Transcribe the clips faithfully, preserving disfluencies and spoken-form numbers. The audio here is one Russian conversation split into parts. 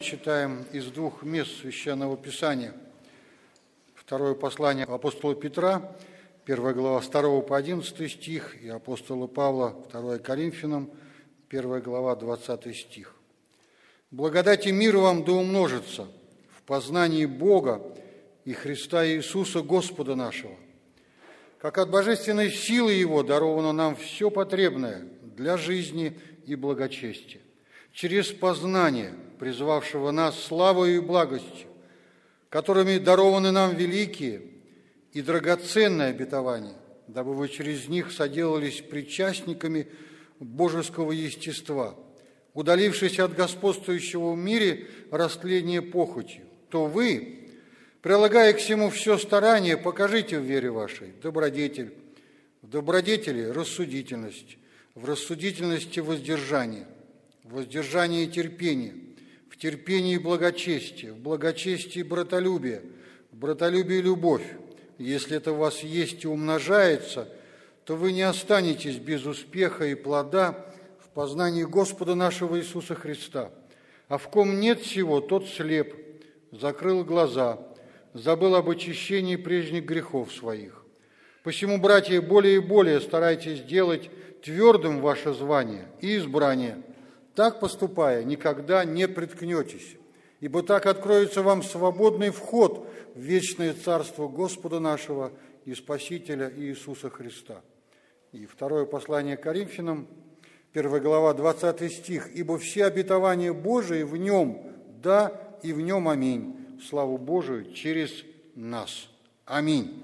читаем из двух мест Священного Писания. Второе послание апостола Петра, первая глава, с второго по одиннадцатый стих, и апостола Павла, второе Коринфянам, первая глава, двадцатый стих. «Благодать и мир вам да умножится в познании Бога и Христа Иисуса Господа нашего, как от божественной силы Его даровано нам все потребное для жизни и благочестия, через познание призвавшего нас славою и благостью, которыми дарованы нам великие и драгоценные обетования, дабы вы через них соделались причастниками божеского естества, удалившись от господствующего в мире растления похотью, то вы, прилагая к всему все старание, покажите в вере вашей добродетель, в добродетели рассудительность, в рассудительности воздержание, в воздержании терпение, в терпении благочестие, в благочестии братолюбие, в братолюбии любовь. Если это у вас есть и умножается, то вы не останетесь без успеха и плода в познании Господа нашего Иисуса Христа. А в ком нет всего, тот слеп, закрыл глаза, забыл об очищении прежних грехов своих. Посему, братья, более и более старайтесь делать твердым ваше звание и избрание. Так поступая, никогда не приткнетесь, ибо так откроется вам свободный вход в вечное царство Господа нашего и Спасителя Иисуса Христа». И второе послание Коринфянам, первая глава, двадцатый стих. «Ибо все обетования Божии в Нем, да, и в Нем аминь. Славу Божию через нас. Аминь».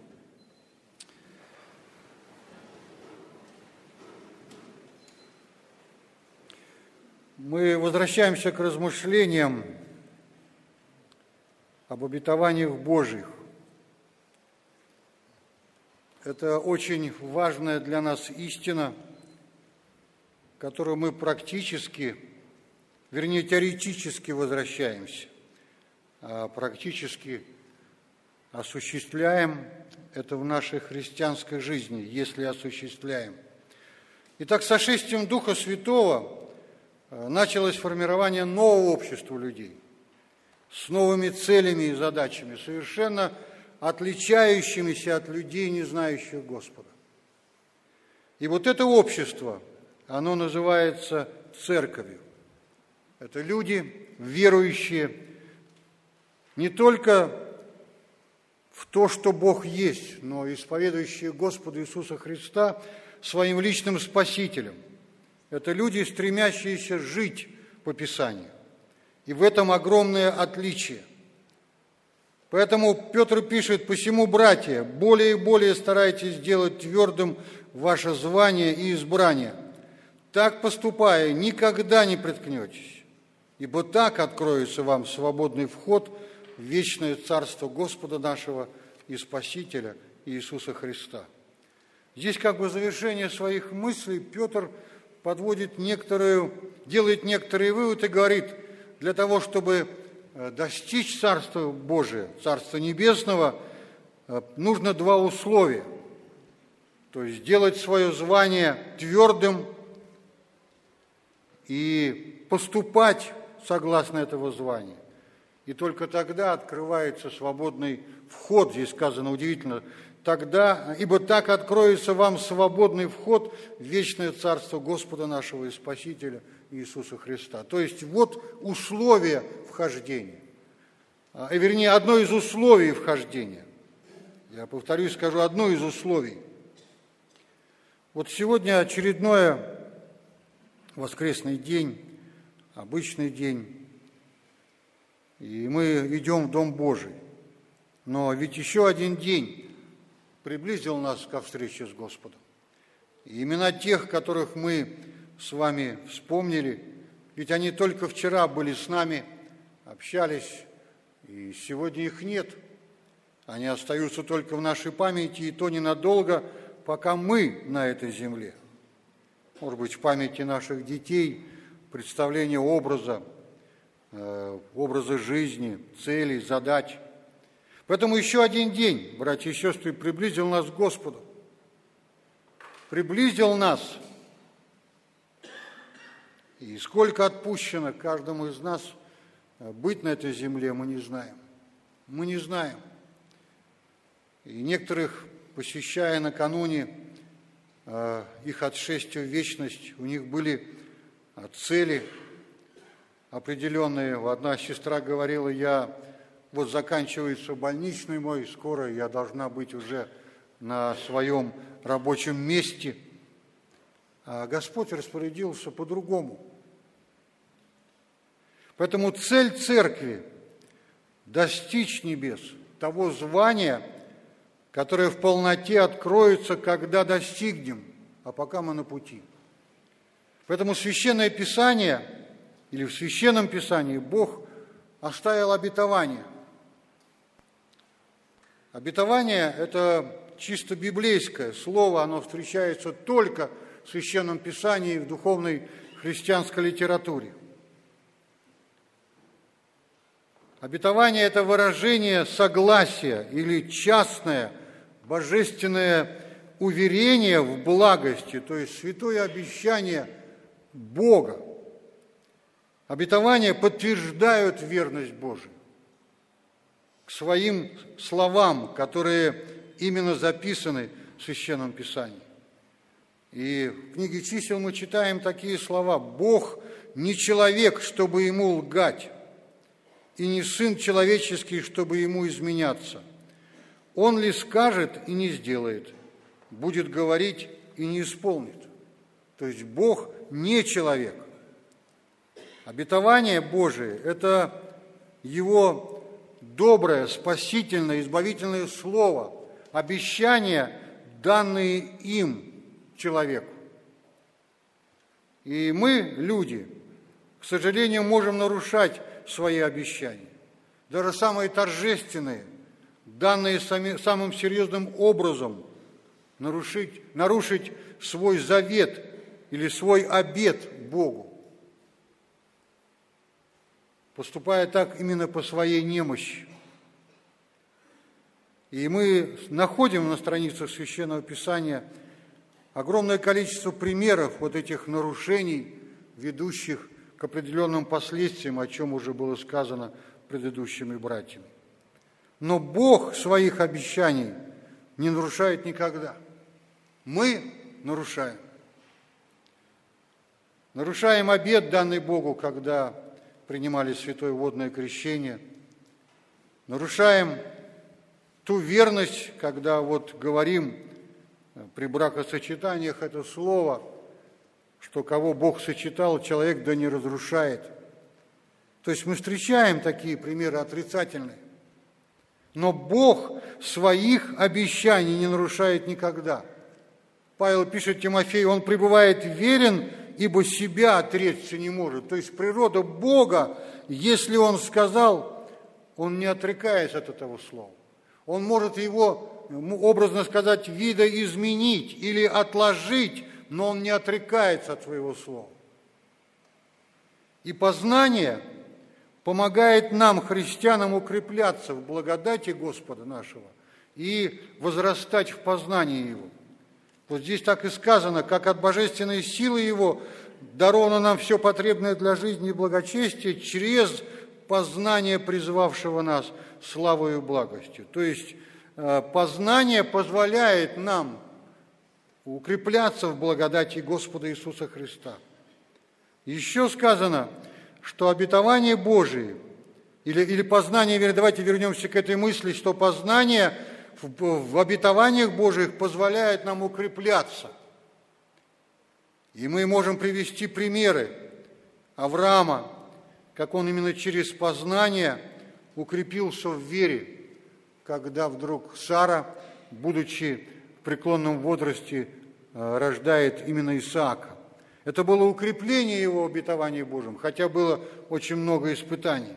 Мы возвращаемся к размышлениям об обетованиях Божьих. Это очень важная для нас истина, которую мы практически, вернее, теоретически возвращаемся, а практически осуществляем это в нашей христианской жизни, если осуществляем. Итак, с сошествием Духа Святого началось формирование нового общества людей с новыми целями и задачами, совершенно отличающимися от людей, не знающих Господа. И вот это общество, оно называется церковью. Это люди, верующие не только в то, что Бог есть, но и исповедующие Господа Иисуса Христа своим личным Спасителем. Это люди, стремящиеся жить по Писанию. И в этом огромное отличие. Поэтому Петр пишет: «Посему, братья, более и более старайтесь делать твердым ваше звание и избрание. Так поступая, никогда не приткнетесь, ибо так откроется вам свободный вход в вечное царство Господа нашего и Спасителя Иисуса Христа». Здесь как бы завершение своих мыслей Петр подводит некоторую, делает некоторые выводы и говорит: для того, чтобы достичь Царства Божия, Царства Небесного, нужно два условия. То есть сделать свое звание твердым и поступать согласно этого звания. И только тогда открывается свободный вход, здесь сказано удивительно, тогда, ибо так откроется вам свободный вход в вечное царство Господа нашего и Спасителя Иисуса Христа. То есть вот условия вхождения, и, вернее, одно из условий вхождения. Я повторюсь, скажу одно из условий. Вот сегодня очередной воскресный день, обычный день, и мы идем в Дом Божий. Но ведь еще один день приблизил нас ко встрече с Господом. И имена тех, которых мы с вами вспомнили, ведь они только вчера были с нами, общались, и сегодня их нет. Они остаются только в нашей памяти, и то ненадолго, пока мы на этой земле. Может быть, в памяти наших детей, представление образа, э, образа жизни, целей, задач. Поэтому еще один день, братья и сестры, приблизил нас к Господу. Приблизил нас. И сколько отпущено каждому из нас быть на этой земле, мы не знаем. Мы не знаем. И некоторых, посещая накануне их отшествия в вечность, у них были цели определенные. Одна сестра говорила: я вот заканчивается больничный мой, скоро я должна быть уже на своем рабочем месте. А Господь распорядился по-другому. Поэтому цель церкви – достичь небес, того звания, которое в полноте откроется, когда достигнем, а пока мы на пути. Поэтому Священное Писание, или в Священном Писании, Бог оставил обетование. Обетование – это чисто библейское слово, оно встречается только в Священном Писании и в духовной христианской литературе. Обетование – это выражение согласия или частное божественное уверение в благости, то есть святое обещание Бога. Обетования подтверждают верность Божию к своим словам, которые именно записаны в Священном Писании. И в книге чисел мы читаем такие слова: «Бог не человек, чтобы ему лгать, и не сын человеческий, чтобы ему изменяться. Он ли скажет и не сделает, будет говорить и не исполнит». То есть Бог не человек. Обетование Божие – это Его доброе, спасительное, избавительное слово, обещания, данные им, человеку. И мы, люди, к сожалению, можем нарушать свои обещания, даже самые торжественные, данные самым серьезным образом, нарушить, нарушить свой завет или свой обет Богу, поступая так именно по своей немощи. И мы находим на страницах Священного Писания огромное количество примеров вот этих нарушений, ведущих к определенным последствиям, о чем уже было сказано предыдущими братьями. Но Бог своих обещаний не нарушает никогда. Мы нарушаем. Нарушаем обет, данный Богу, когда принимали святое водное крещение. Нарушаем ту верность, когда вот говорим при бракосочетаниях это слово, что кого Бог сочетал, человек да не разрушает. То есть мы встречаем такие примеры отрицательные. Но Бог своих обещаний не нарушает никогда. Павел пишет Тимофею: он пребывает верен, ибо себя отречься не может. То есть природа Бога, если Он сказал, Он не отрекается от этого слова. Он может его, образно сказать, видоизменить или отложить, но Он не отрекается от своего слова. И познание помогает нам, христианам, укрепляться в благодати Господа нашего и возрастать в познании Его. Вот здесь так и сказано: как от божественной силы Его даровано нам все потребное для жизни и благочестия через познание призвавшего нас славою и благостью. То есть познание позволяет нам укрепляться в благодати Господа Иисуса Христа. Еще сказано, что обетование Божие, или, или познание, давайте вернемся к этой мысли, что познание в, в обетованиях Божиих позволяет нам укрепляться. И мы можем привести примеры Авраама, как он именно через познание укрепился в вере, когда вдруг Сара, будучи в преклонном возрасте, рождает именно Исаака. Это было укрепление его обетования Божьим, хотя было очень много испытаний.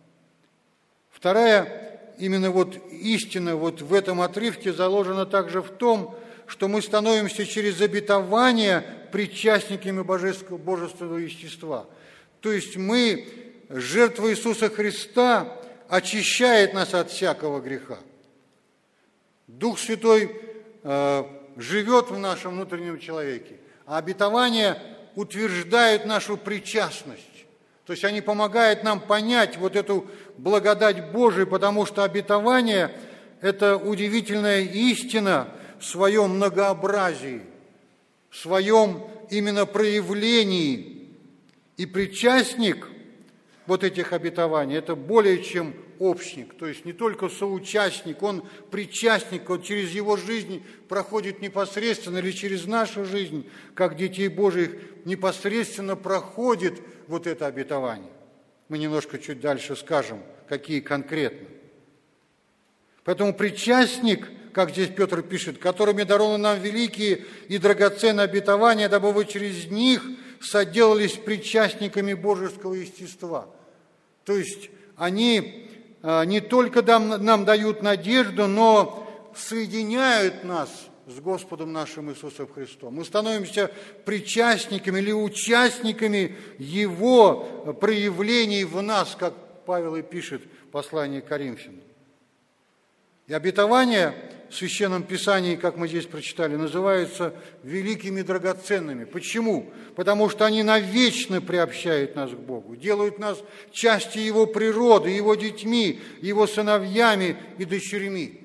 Вторая именно вот истина вот в этом отрывке заложена также в том, что мы становимся через обетование причастниками божественного, божественного естества. То есть мы, жертва Иисуса Христа, очищает нас от всякого греха. Дух Святой э, живет в нашем внутреннем человеке, а обетование утверждает нашу причастность. То есть они помогают нам понять вот эту благодать Божию, потому что обетование – это удивительная истина в своем многообразии, в своем именно проявлении. И причастник вот этих обетований – это более чем общник, то есть не только соучастник, он причастник, он через его жизнь проходит непосредственно, или через нашу жизнь, как детей Божьих, непосредственно проходит вот это обетование. Мы немножко чуть дальше скажем, какие конкретно. Поэтому причастник, как здесь Петр пишет, которыми дарованы нам великие и драгоценные обетования, дабы вы через них соделались причастниками божеского естества. То есть они не только нам дают надежду, но соединяют нас с Господом нашим Иисусом Христом. Мы становимся причастниками или участниками Его проявлений в нас, как Павел и пишет в послании к Коринфянам. И обетования в Священном Писании, как мы здесь прочитали, называются великими драгоценными. Почему? Потому что они навечно приобщают нас к Богу, делают нас частью Его природы, Его детьми, Его сыновьями и дочерьми.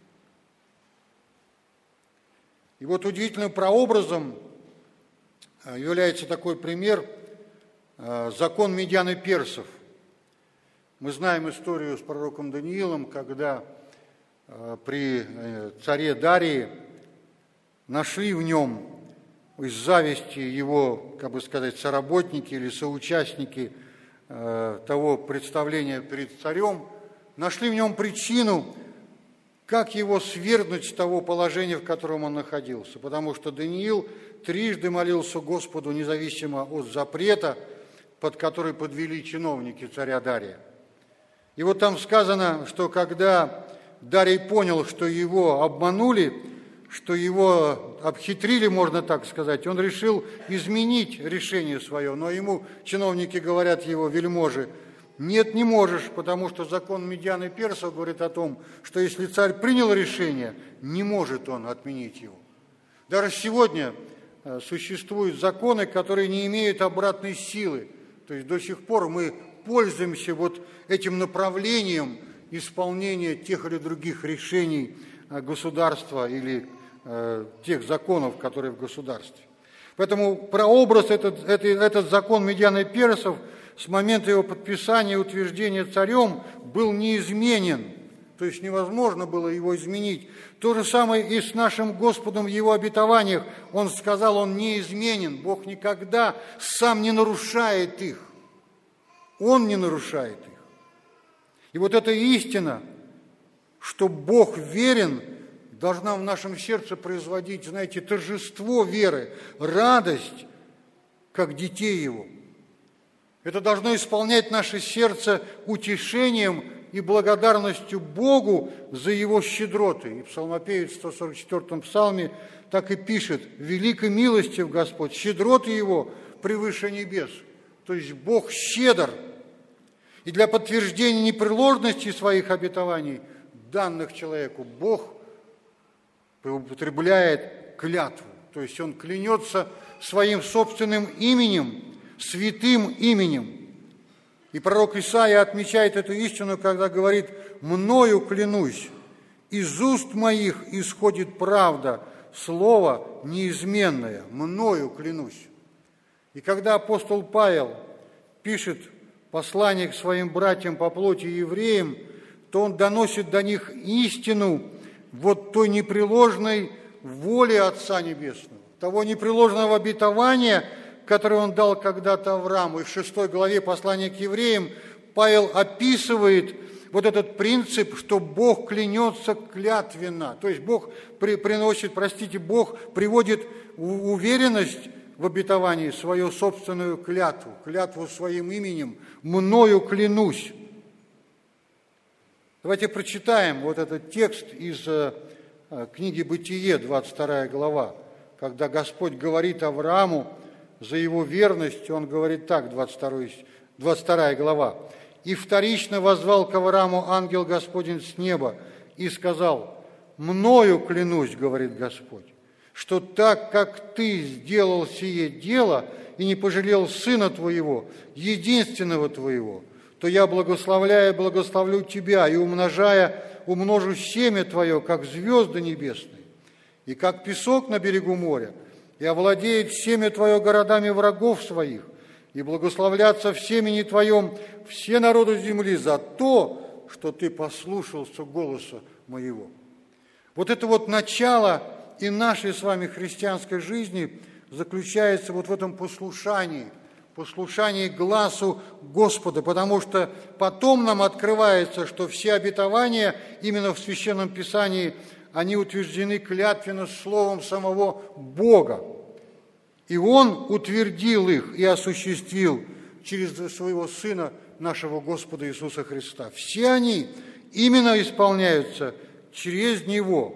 И вот удивительным прообразом является такой пример – закон медян и персов. Мы знаем историю с пророком Даниилом, когда при царе Дарии нашли в нем из зависти его, как бы сказать, соработники или соучастники того представления перед царем, нашли в нем причину, как его свергнуть с того положения, в котором он находился. Потому что Даниил трижды молился Господу, независимо от запрета, под который подвели чиновники царя Дария. И вот там сказано, что когда Дарий понял, что его обманули, что его обхитрили, можно так сказать, он решил изменить решение свое. Но ему чиновники говорят, его вельможи: нет, не можешь, потому что закон медян и персов говорит о том, что если царь принял решение, не может он отменить его. Даже сегодня существуют законы, которые не имеют обратной силы. То есть до сих пор мы пользуемся вот этим направлением исполнения тех или других решений государства или э, тех законов, которые в государстве. Поэтому прообраз, этот, этот, этот закон медян и персов с момента его подписания и утверждения царем был неизменен, то есть невозможно было его изменить. То же самое и с нашим Господом в Его обетованиях. Он сказал, Он неизменен, Бог никогда сам не нарушает их. Он не нарушает их. И вот эта истина, что Бог верен, должна в нашем сердце производить, знаете, торжество веры, радость, как детей Его. Это должно исполнять наше сердце утешением и благодарностью Богу за Его щедроты. И псалмопевец в сто сорок четвёртом псалме так и пишет: «Великой милостив Господь, щедроты Его превыше небес». То есть Бог щедр. И для подтверждения непреложности своих обетований, данных человеку, Бог употребляет клятву. То есть Он клянется своим собственным именем, святым именем. И пророк Исаия отмечает эту истину, когда говорит: «Мною клянусь, из уст моих исходит правда, слово неизменное, мною клянусь». И когда апостол Павел пишет послание к своим братьям по плоти евреям, то он доносит до них истину вот той непреложной воли Отца Небесного, того непреложного обетования, которое он дал когда-то Аврааму. И в шестой главе послания к евреям Павел описывает вот этот принцип, что Бог клянется клятвенно. То есть Бог при, приносит, простите, Бог приводит в уверенность в обетовании свою собственную клятву, клятву своим именем: «Мною клянусь». Давайте прочитаем вот этот текст из книги «Бытие», двадцать вторая глава, когда Господь говорит Аврааму за его верность, он говорит так, двадцать вторая глава: «И вторично воззвал к Аврааму ангел Господень с неба и сказал: мною клянусь, говорит Господь, что так, как Ты сделал сие дело и не пожалел Сына Твоего, единственного Твоего, то я, благословляя, благословлю Тебя и, умножая, умножу семя Твое, как звезды небесные, и как песок на берегу моря, и овладеет семя Твое городами врагов своих, и благословлятся в семени Твоем все народы земли за то, что Ты послушался голоса моего». Вот это вот начало и нашей с вами христианской жизни заключается вот в этом послушании, послушании гласу Господа, потому что потом нам открывается, что все обетования именно в Священном Писании, они утверждены клятвенно словом самого Бога. И Он утвердил их и осуществил через своего Сына, нашего Господа Иисуса Христа. Все они именно исполняются через Него.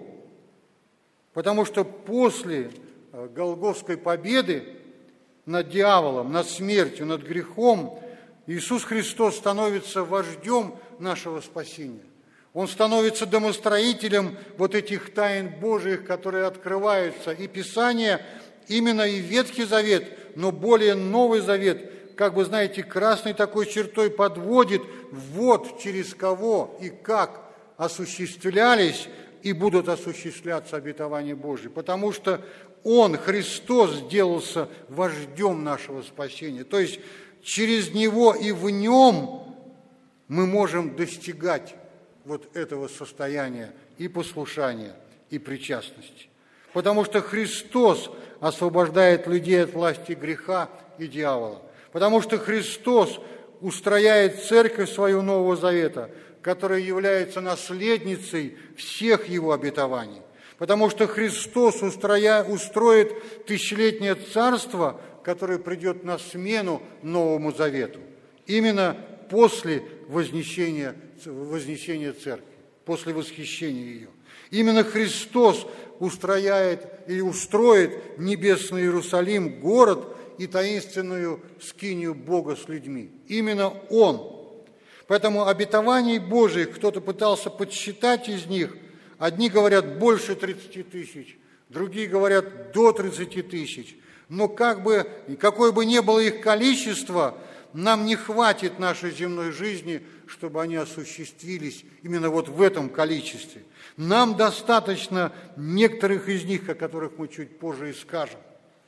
Потому что после Голгофской победы над дьяволом, над смертью, над грехом, Иисус Христос становится вождем нашего спасения. Он становится домостроителем вот этих тайн Божиих, которые открываются. И Писание, именно и Ветхий Завет, но более Новый Завет, как бы, знаете, красной такой чертой подводит, вот через кого и как осуществлялись и будут осуществляться обетования Божьи. Потому что Он, Христос, сделался вождем нашего спасения. То есть через Него и в Нем мы можем достигать вот этого состояния и послушания, и причастности. Потому что Христос освобождает людей от власти греха и дьявола. Потому что Христос устрояет церковь свою Нового Завета, которая является наследницей всех Его обетований. Потому что Христос устроя, устроит тысячелетнее царство, которое придет на смену Новому Завету. Именно после вознесения, вознесения церкви, после восхищения ее. Именно Христос устрояет и устроит небесный Иерусалим, город и таинственную скинию Бога с людьми. Именно Он. Поэтому обетований Божьих кто-то пытался подсчитать из них. Одни говорят больше тридцати тысяч, другие говорят до тридцати тысяч. Но как бы, какое бы ни было их количество, нам не хватит нашей земной жизни, чтобы они осуществились именно вот в этом количестве. Нам достаточно некоторых из них, о которых мы чуть позже и скажем.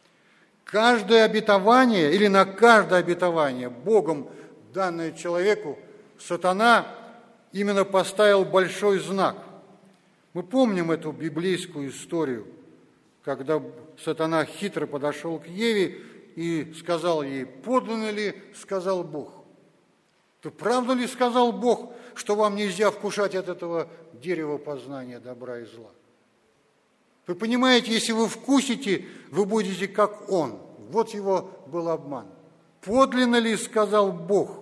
Каждое обетование, или на каждое обетование, Богом данное человеку, сатана именно поставил большой знак. Мы помним эту библейскую историю, когда сатана хитро подошел к Еве и сказал ей: «Подлинно ли, сказал Бог?» «То правда ли, сказал Бог, что вам нельзя вкушать от этого дерева познания добра и зла?» Вы понимаете, если вы вкусите, вы будете как Он. Вот его был обман. «Подлинно ли, сказал Бог?»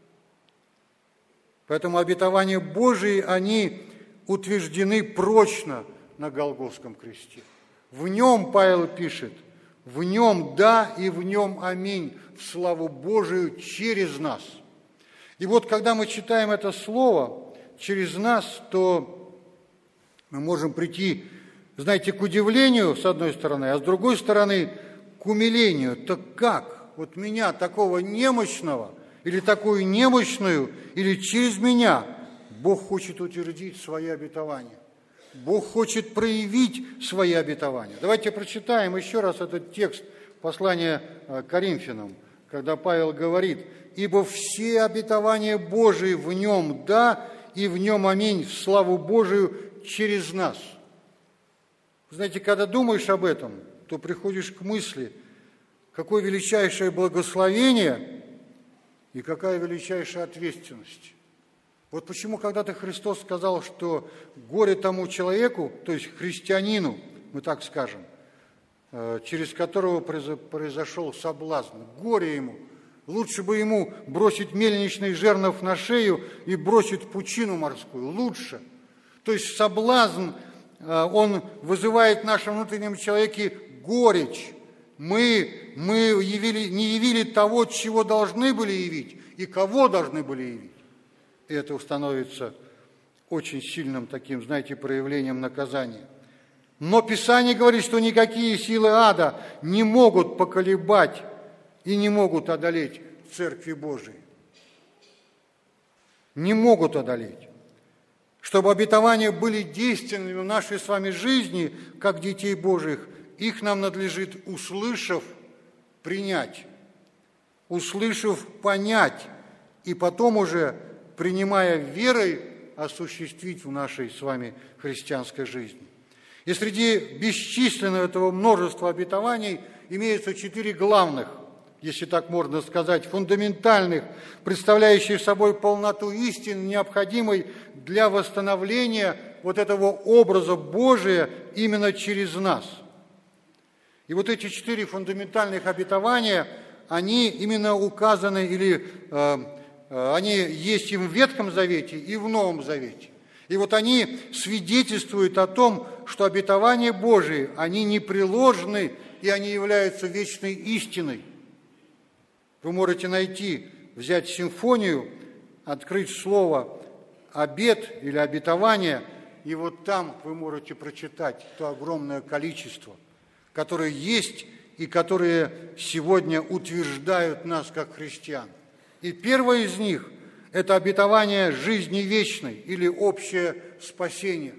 Поэтому обетования Божии, они утверждены прочно на Голгофском кресте. В нем, Павел пишет, в нем да и в нем аминь, в славу Божию через нас. И вот когда мы читаем это слово через нас, то мы можем прийти, знаете, к удивлению, с одной стороны, а с другой стороны, к умилению. Так как? Вот меня, такого немощного, или такую немощную, или через меня Бог хочет утвердить свои обетования. Бог хочет проявить свои обетования. Давайте прочитаем еще раз этот текст послания к Коринфянам, когда Павел говорит: «Ибо все обетования Божии в нем да, и в нем аминь, в славу Божию через нас». Знаете, когда думаешь об этом, то приходишь к мысли, какое величайшее благословение и какая величайшая ответственность. Вот почему когда-то Христос сказал, что горе тому человеку, то есть христианину, мы так скажем, через которого произошел соблазн, горе ему. Лучше бы ему бросить мельничный жернов на шею и бросить в пучину морскую. Лучше. То есть соблазн, он вызывает в нашем внутреннем человеке горечь. Мы, мы явили, не явили того, чего должны были явить, и кого должны были явить. И это становится очень сильным таким, знаете, проявлением наказания. Но Писание говорит, что никакие силы ада не могут поколебать и не могут одолеть Церкви Божией. Не могут одолеть. Чтобы обетования были действенными в нашей с вами жизни, как детей Божьих, их нам надлежит, услышав, принять, услышав, понять, и потом уже, принимая верой, осуществить в нашей с вами христианской жизни. И среди бесчисленного этого множества обетований имеются четыре главных, если так можно сказать, фундаментальных, представляющих собой полноту истины, необходимой для восстановления вот этого образа Божия именно через нас. И вот эти четыре фундаментальных обетования, они именно указаны, или э, э, они есть и в Ветхом Завете, и в Новом Завете. И вот они свидетельствуют о том, что обетования Божии, они непреложны, и они являются вечной истиной. Вы можете найти, взять симфонию, открыть слово «обет» или «обетование», и вот там вы можете прочитать то огромное количество, которое есть и которые сегодня утверждают нас как христиан. И первое из них – это обетование жизни вечной или общее спасение.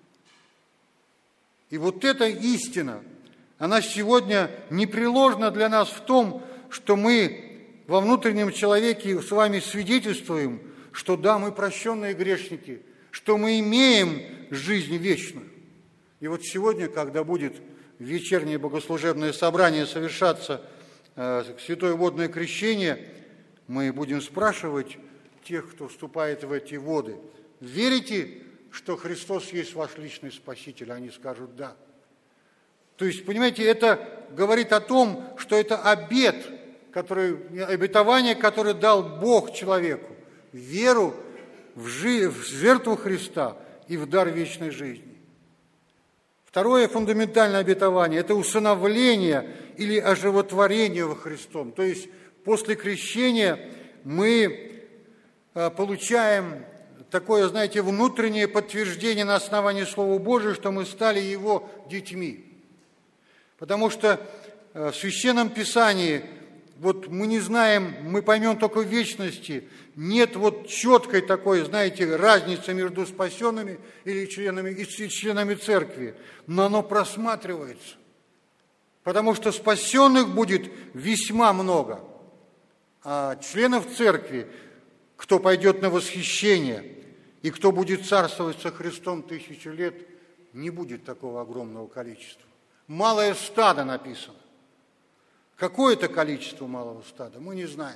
И вот эта истина, она сегодня непреложна для нас в том, что мы во внутреннем человеке с вами свидетельствуем, что да, мы прощенные грешники, что мы имеем жизнь вечную. И вот сегодня, когда будет вечернее богослужебное собрание совершаться, э, святое водное крещение, мы будем спрашивать тех, кто вступает в эти воды: верите, что Христос есть ваш личный Спаситель? Они скажут «да». То есть, понимаете, это говорит о том, что это обет, который, обетование, которое дал Бог человеку, веру в, жи, в жертву Христа и в дар вечной жизни. Второе фундаментальное обетование – это усыновление или оживотворение во Христом. То есть после крещения мы получаем такое, знаете, внутреннее подтверждение на основании Слова Божия, что мы стали Его детьми. Потому что в Священном Писании вот мы не знаем, мы поймем только в вечности, нет вот четкой такой, знаете, разницы между спасенными или членами, и членами церкви, но оно просматривается, потому что спасенных будет весьма много, а членов церкви, кто пойдет на восхищение и кто будет царствовать со Христом тысячу лет, не будет такого огромного количества. Малое стадо написано. Какое это количество малого стада, мы не знаем.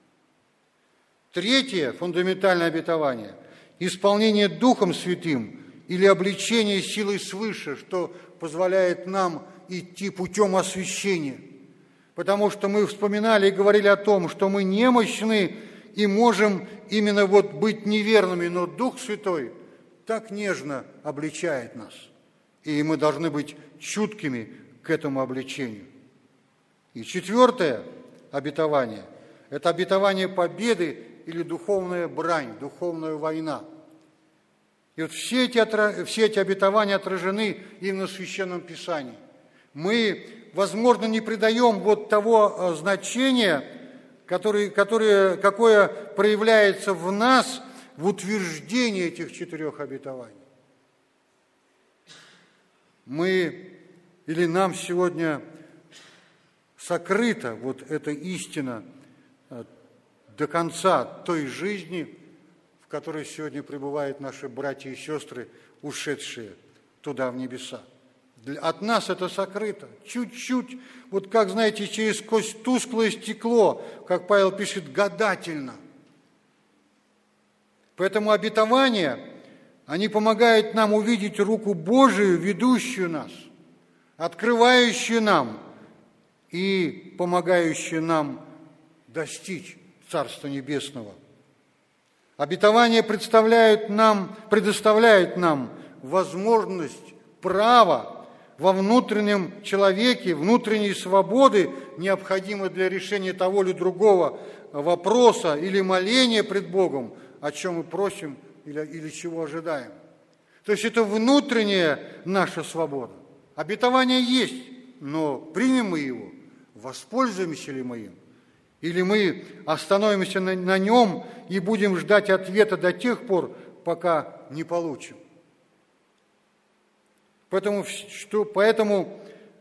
Третье фундаментальное обетование – исполнение Духом Святым или облечение силой свыше, что позволяет нам идти путем освящения. Потому что мы вспоминали и говорили о том, что мы немощны и можем именно вот быть неверными, но Дух Святой так нежно обличает нас. И мы должны быть чуткими к этому обличению. И четвертое обетование – это обетование победы или духовная брань, духовная война. И вот все эти, все эти обетования отражены именно в Священном Писании. Мы, возможно, не придаем вот того значения, которое, которое, какое проявляется в нас в утверждении этих четырех обетований. Мы или нам сегодня сокрыта вот эта истина до конца той жизни, в которой сегодня пребывают наши братья и сестры, ушедшие туда, в небеса. От нас это сокрыто, чуть-чуть, вот как, знаете, через сквозь тусклое стекло, как Павел пишет, гадательно. Поэтому обетования, они помогают нам увидеть руку Божию, ведущую нас, открывающую нам и помогающую нам достичь Царства Небесного. Обетования представляют нам, предоставляют нам возможность, право во внутреннем человеке, внутренней свободы, необходимой для решения того или другого вопроса или моления пред Богом, о чем мы просим или, или чего ожидаем. То есть это внутренняя наша свобода. Обетование есть, но примем мы его, воспользуемся ли мы им? Или мы остановимся на, на нем и будем ждать ответа до тех пор, пока не получим? Поэтому, что, поэтому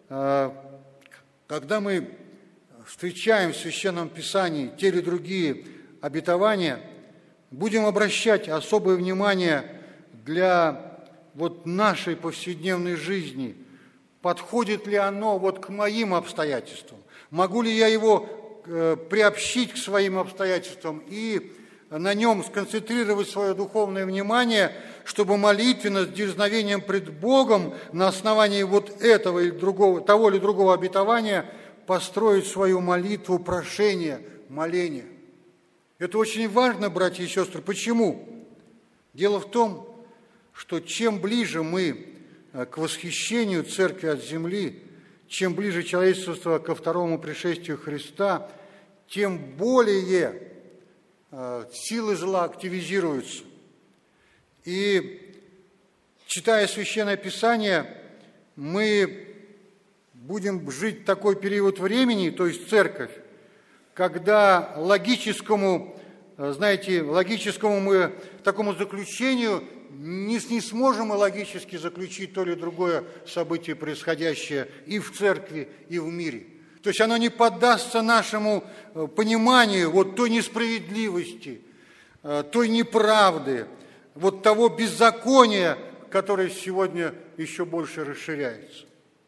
когда мы встречаем в Священном Писании те или другие обетования, будем обращать особое внимание для вот нашей повседневной жизни. Подходит ли оно вот к моим обстоятельствам? Могу ли я его э, приобщить к своим обстоятельствам и на нем сконцентрировать свое духовное внимание, чтобы молитвенно, с дерзновением пред Богом на основании вот этого или другого, того или другого обетования построить свою молитву прошения, моления. Это очень важно, братья и сестры. Почему? Дело в том, что чем ближе мы к восхищению церкви от земли, чем ближе человечество ко второму пришествию Христа, тем более силы зла активизируются. И, читая Священное Писание, мы будем жить такой период времени, то есть церковь, когда логическому, знаете, логическому мы такому заключению не, не сможем мы логически заключить то или другое событие, происходящее и в церкви, и в мире. То есть оно не поддастся нашему пониманию вот той несправедливости, той неправды, вот того беззакония, которое сегодня еще больше расширяется.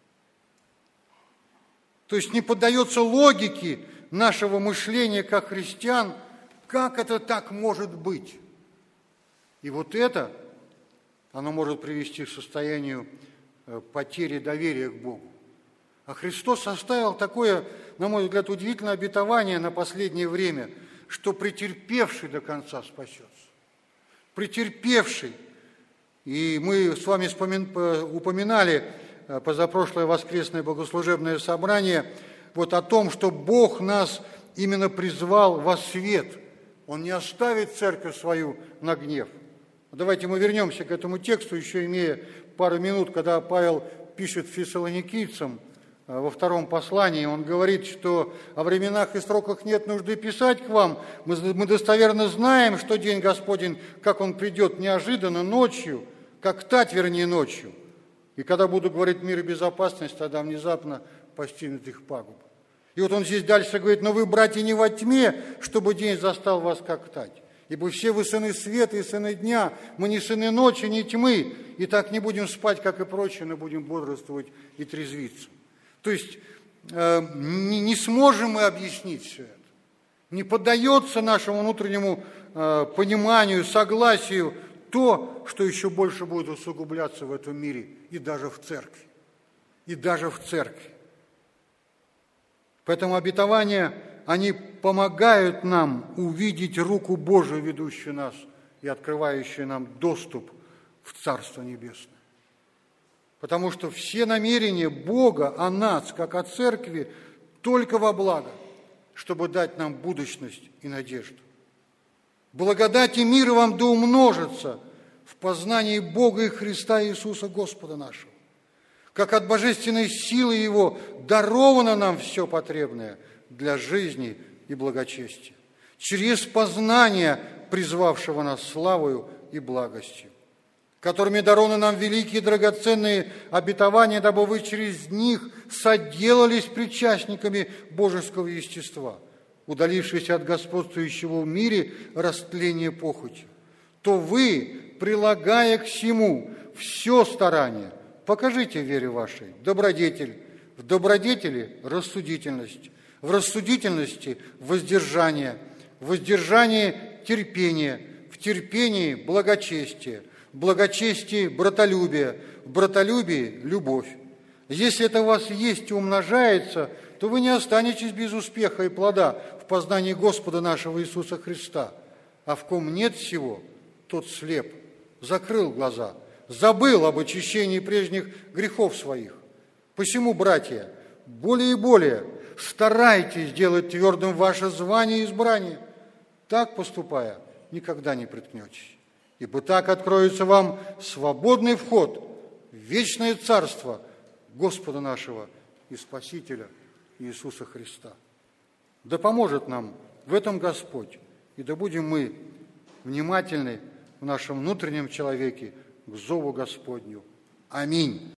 То есть не поддается логике нашего мышления как христиан, как это так может быть. И вот это, оно может привести к состоянию потери доверия к Богу. А Христос оставил такое, на мой взгляд, удивительное обетование на последнее время, что претерпевший до конца спасется. Претерпевший. И мы с вами упоминали позапрошлое воскресное богослужебное собрание вот о том, что Бог нас именно призвал во свет. Он не оставит церковь свою на гнев. Давайте мы вернемся к этому тексту, еще имея пару минут, когда Павел пишет фессалоникийцам во втором послании, он говорит, что о временах и сроках нет нужды писать к вам. Мы, мы достоверно знаем, что день Господень, как он придет неожиданно ночью, как тать, вернее, ночью. И когда буду говорить мир и безопасность, тогда внезапно постигнет их пагуба. И вот он здесь дальше говорит, но вы, братья, не во тьме, чтобы день застал вас как тать. Ибо все вы сыны света и сыны дня, мы не сыны ночи, не тьмы, и так не будем спать, как и прочие, но будем бодрствовать и трезвиться. То есть э, не, не сможем мы объяснить все это. Не поддается нашему внутреннему э, пониманию, согласию то, что еще больше будет усугубляться в этом мире и даже в церкви. И даже в церкви. Поэтому обетования, они помогают нам увидеть руку Божию, ведущую нас и открывающую нам доступ в Царство Небесное. Потому что все намерения Бога о нас, как о церкви, только во благо, чтобы дать нам будущность и надежду. Благодать и мир вам да умножится в познании Бога и Христа Иисуса Господа нашего. Как от божественной силы Его даровано нам все потребное для жизни и благочестия, через познание призвавшего нас славою и благостью, которыми дарованы нам великие драгоценные обетования, дабы вы через них соделались причастниками божеского естества, удалившись от господствующего в мире растления похоти, то вы, прилагая к всему все старание, покажите в вере вашей добродетель, в добродетели рассудительность, в рассудительности воздержание, в воздержании терпение, в терпении благочестие, в благочестии братолюбие, в братолюбии любовь. Если это у вас есть и умножается, то вы не останетесь без успеха и плода в познании Господа нашего Иисуса Христа. А в ком нет всего, тот слеп, закрыл глаза, забыл об очищении прежних грехов своих. Посему, братья, более и более старайтесь сделать твердым ваше звание и избрание. Так поступая, никогда не приткнетесь. Ибо так откроется вам свободный вход в вечное царство Господа нашего и Спасителя Иисуса Христа. Да поможет нам в этом Господь, и да будем мы внимательны в нашем внутреннем человеке к зову Господню. Аминь.